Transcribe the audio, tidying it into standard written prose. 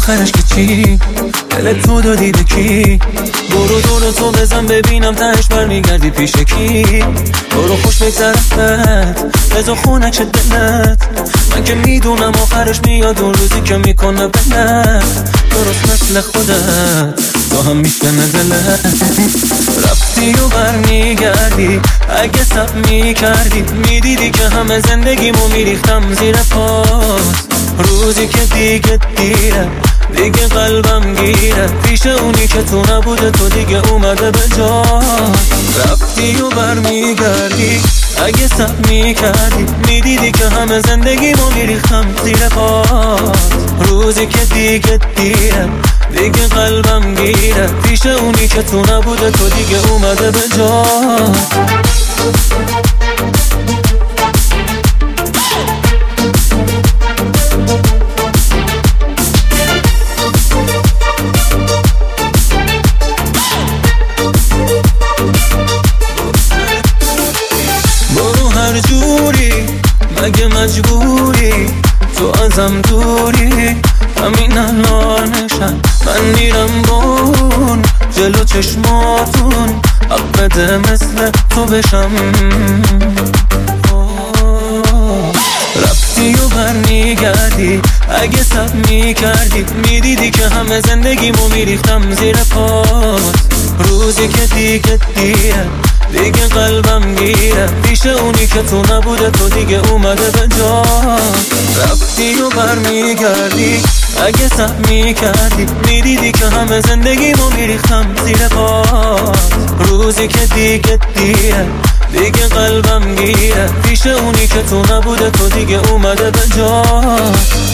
آخرش که چی؟ دلت تو دادی به کی؟ برو دور تو بزن ببینم تهش برمیگردی پیش کی؟ برو خوش بگذرفت بزا خونک شد دلت، من که میدونم آخرش میاد اون روزی که میکنه بلد درست مثل خودت تو هم میشکنه دلت. رفتی و برمیگردی اگه سب میکردی میدیدی که همه زندگیمو میریختم زیر پاس. روزی که دیگه دیره دیگه قلبم گیره پیش اونی که تو نبوده تو دیگه اومده به جا. رفتی و برمیگردی اگه سب میکردی میدیدی که همه زندگیمو میریختم زیر پاس. روزی که دیگه دیره دیگه قلبم گیره پیش اونی که تو نبوده تو دیگه اومده به جا. جوری مگه مجبوری تو ازم دوری؟ همین الانشم من میرم بون جلو چشماتون حق بده مثل تو بشم. رفتی و برمیگردی اگه سب میکردی میدیدی که همه زندگیمو میریختم زیر پاس. روزی که دیگه دیره دیگه قلبم گیره پیش اونی که تو نبوده تو دیگه اومده به جا. رفتی و برمیگردی اگه سب میکردی میدیدی که همه زندگیمو میریختم زیر پاس. روزی که دیگه دیره دیگه قلبم گیره پیش اونی که تو نبوده تو دیگه اومده به جا.